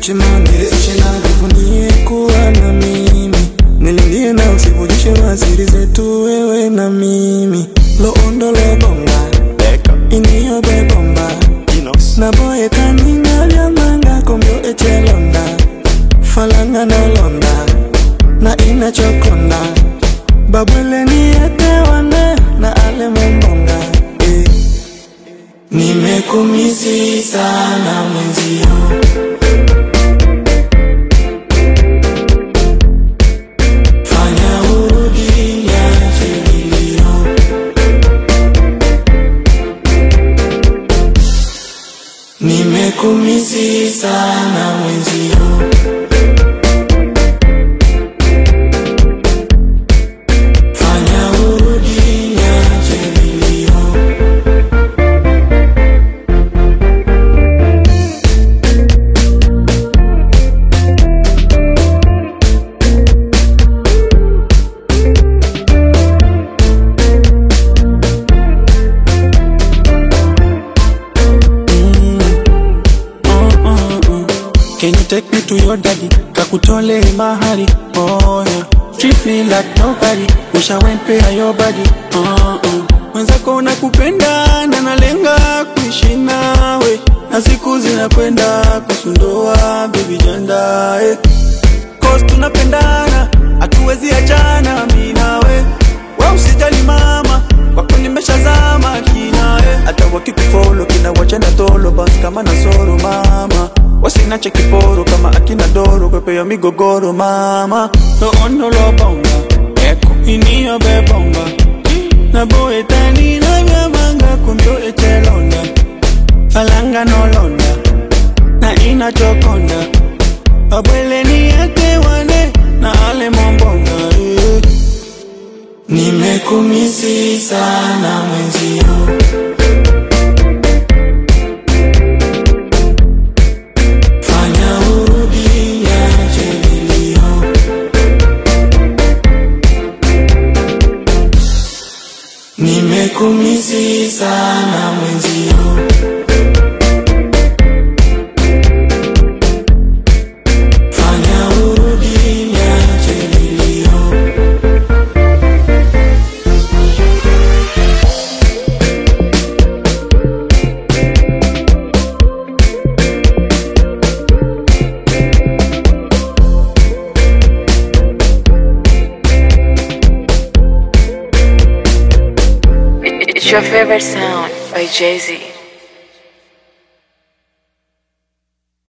chimani nijivunie kuwa na mimi. Nililie na usivujishe masiri zetu wewe na mimi. Lo ondo lo bonga iniyo bebomba na boye kanina vya manga kombyo echelonda falanga na londa na ina chokonda babwele ni etewane na ale mbonga. Nimekumisi sana mwenzio, fanya urudi niache vilio. Nimekumisi sana mwenzio, fanya urudi niache vilio. Can you take me to your daddy? Kakutole mahari, oh yeah. Treat me like nobody. Wish I went pay your body, Mwenzako nakupenda na nalenga kuishi nawe, na siku zinakwenda kusundoa baby janda, Cause tunapendana, hatuwezi achana mimi nawe. Wewe usijali mama, wako nimeshazama kina, Hata wakikufollow kina wachana tolo, basi kama na soro mama. Wasinache kiporo kama akina doro, kwepe ya migogoro mama. Lo ondo lo bonga iniyo bebomba na boe tani na vya manga kumbyo echelonda falanga no londa na ina chokonda babwele ni etewane na ale mbonga. Nimekumisi sana mwenzio, nimekumisi sana mwenzio, fanya urudi niache vilio. It's your favorite sound by Jay-Z.